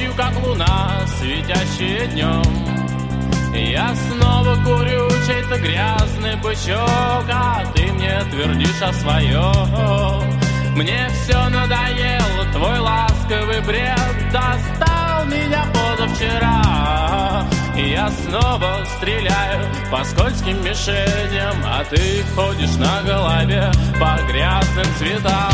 ночью, как луна, светящая днем. Я снова курю чей-то грязный бычок, а ты мне твердишь о своем. Мне все надоело, твой ласковый бред достал меня позавчера. И я снова стреляю по скользким мишеням, а ты ходишь на голове по грязным цветам.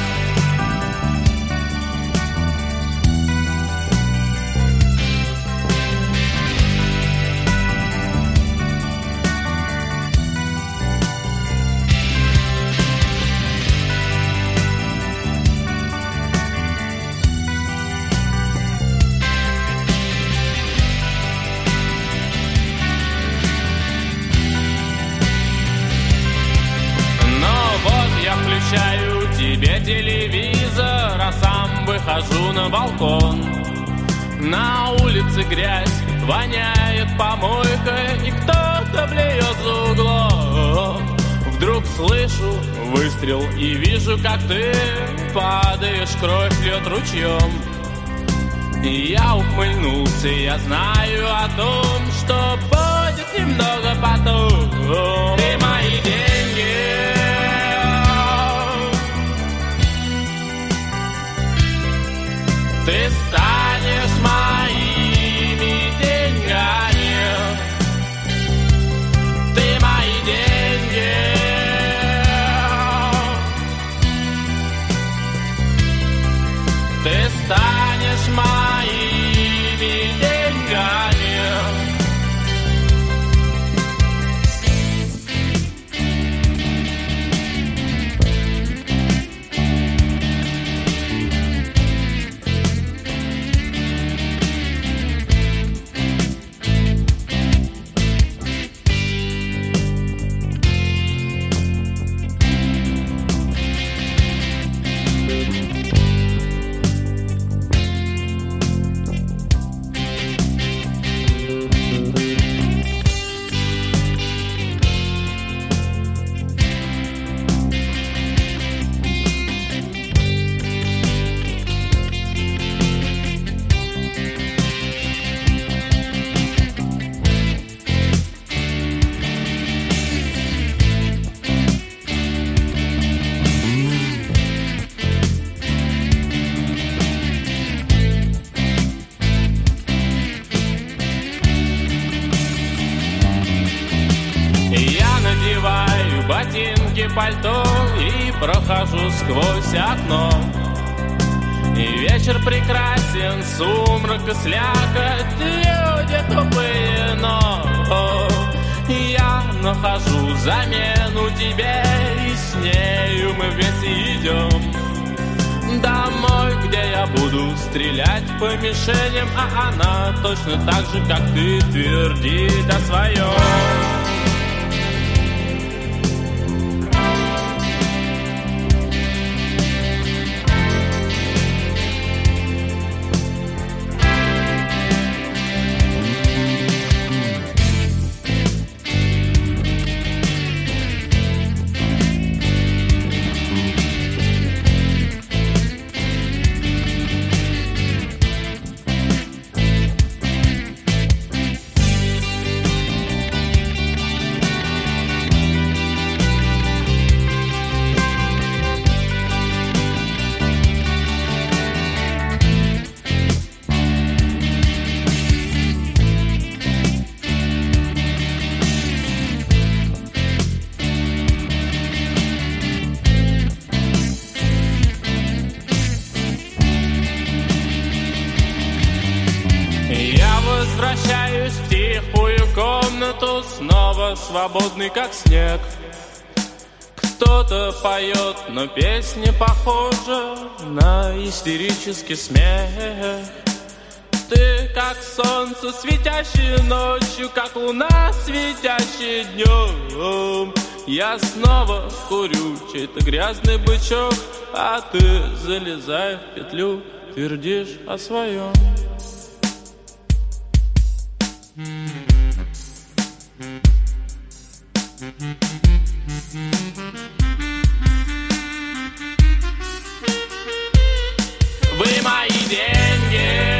Включаю тебе телевизор, а сам выхожу на балкон. На улице грязь, воняет помойкой, и кто-то блюет за углом. Вдруг слышу выстрел и вижу, как ты падаешь, кровь льет ручьем. И я ухмыльнулся, я знаю о том, что будет немного потом. Ты мои деньги, ты станешь моими деньгами. Ты мои деньги. Ты станешь моими деньгами. Ботинки, пальто и прохожу сквозь окно. И вечер прекрасен, сумрак и слякоть, люди тупые, но я нахожу замену тебе, и с нею мы вместе идем домой, где я буду стрелять по мишеням, а она точно так же, как ты, твердит о своем. Возвращаюсь в тихую комнату, снова свободный, как снег. Кто-то поет, но песня похожа на истерический смех. Ты как солнце, светящее ночью, как луна, светящая днем. Я снова курю чей-то грязный бычок, а ты, залезая в петлю, твердишь о своем. Вы мои деньги.